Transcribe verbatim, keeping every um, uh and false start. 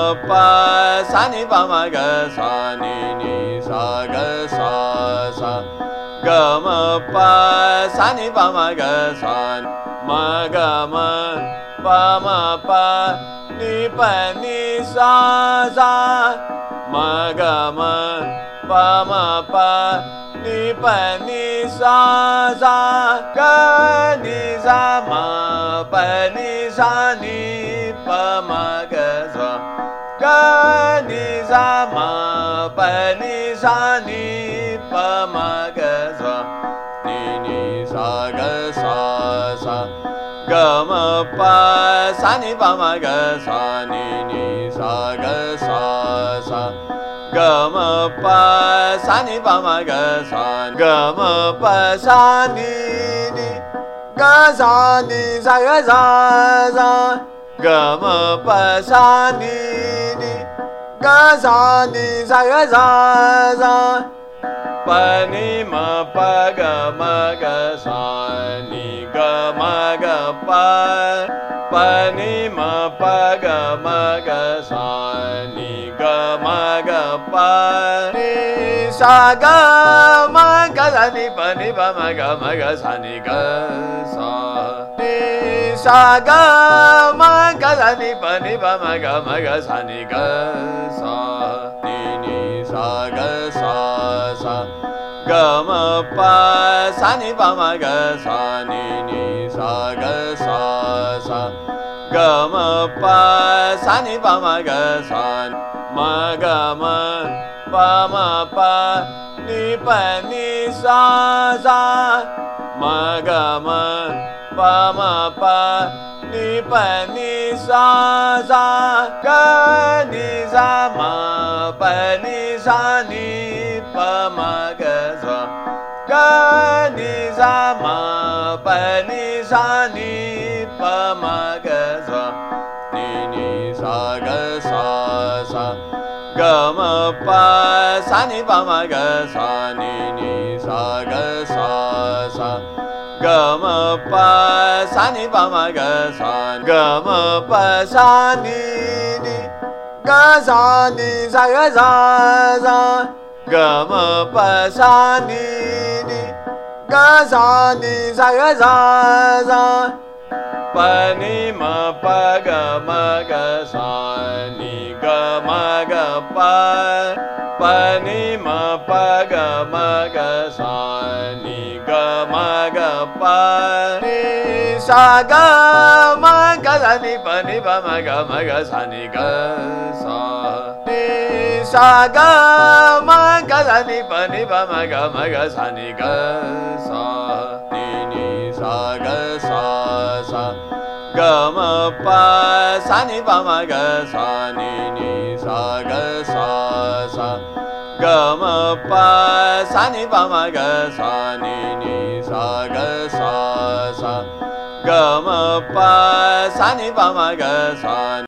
ma pa sa ni pa ma ga sa ni ni sa ga sa sa ga ma pa sa ni pa ma ga sa ma ga ma pa ma pa ni pa ni sa sa ma ga ma pa ma pa ni pa ni sa sa ga ni sa ma pa ni sa ni pa ma ga sa ga ni sa ma pa ni sa ni pa ma ga sa ni ni sa ga sa sa ga ma pa sa ni pa ma ga sa ni ni sa ga sa sa ga ma pa sa ni pa ma ga sa ga ma pa sa ni ni ga sa ni sa ga sa sa ga ma pa sa ni ni ga sa ni sa ga sa sa pa ni ma pa ga ma ga sa ni ga ma ga pa pa ni ma pa ga ma ga sa ni ga ma ga pa ni sa ga ma ga sa ni pa ni pa ma ga ma ga sa ni ga sa ni sa ga ma ga sa ni pa ni pa ma ga ma ga sa ni ga sa ni ni sa ga sa sa ga ma pa sa ni pa ma ga sa ni ni sa ga sa sa ga ma pa sa ni pa ma ga sa ma ga ma pa ma pa ni pa ni sa sa ma ga ma pa ma pa ni pa ni sa sa ga ni sa ma pa ni sa ni pa ma ga sa ga ni sa ma pa ni sa ni pa ma ga sa ni ni sa ga sa sa ga ma pa sa ni pa ma ga sa ni ni sa ga sa sa ga ma pa sa ni pa ma ga sa ga ma pa sa ni ni ga sa ni sa ga sa sa ga ma pa sa ni ni ga sa ni sa ga sa sa pa ni ma pa ga ma ga sa ni ga ma ga pa pa ni ma pa ga ma ga sa ni ga ma ga pa ni sa ga ma ga sa ni pa ni pa ma ga ma ga sa ni ga sa ni sa ga ma ga sa ni pa ni pa ma ga ma ga sa ni ga sa ni ni sa ga sa sa ga ma pa sa ni pa ma ga sa ni ni sa ga sa sa ga ma pa sa ni pa ma ga sa ni ni sa ga sa sa ga ma pa sa ni pa ma ga sa